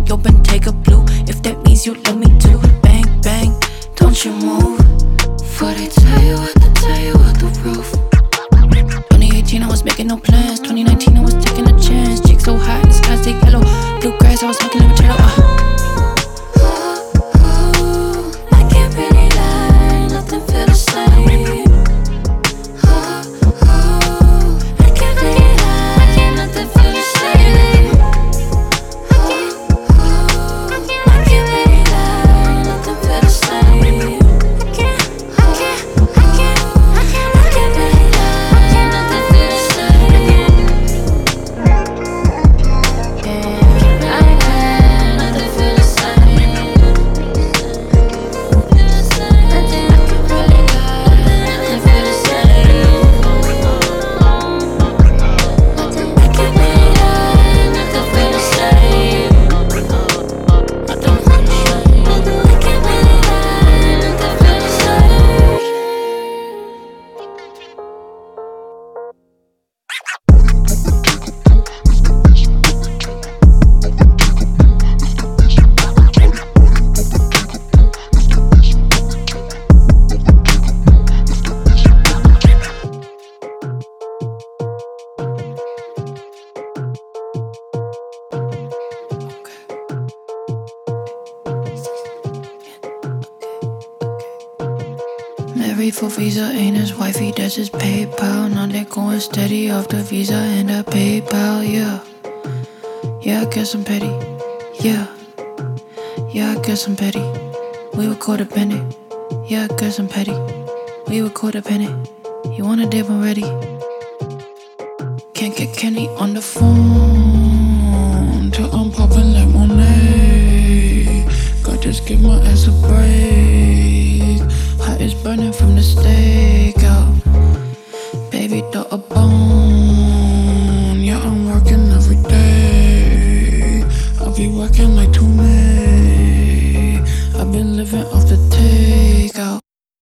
yo, Ben, take a blue. If that means you love me too. Bang, bang, don't you move. Before they tell you what the roof. 2018, I was making no plans. 2019, I was taking a chance. Cheeks so hot, the skies take yellow. Bluegrass, I was smoking limoncello. I can't really lie, nothing feel the same. I can't really lie, nothing feel the same. I can't really lie, nothing feel the same. I can't really lie, nothing feel the same. Nothing feel the same. Married for visa, ain't his wifey, that's his PayPal. Now they going steady off the visa and that PayPal, yeah. Yeah, I guess I'm petty, yeah. Yeah, I guess I'm petty. We were codependent, yeah, I guess I'm petty. We were codependent, you want a dip already? Can't get Kenny on the phone till I'm popping like Monet. God, just give my ass a break. Hot is burning from the steak out. Baby, throw a bone. Yeah, I'm working every day. I'll be working like 2 men.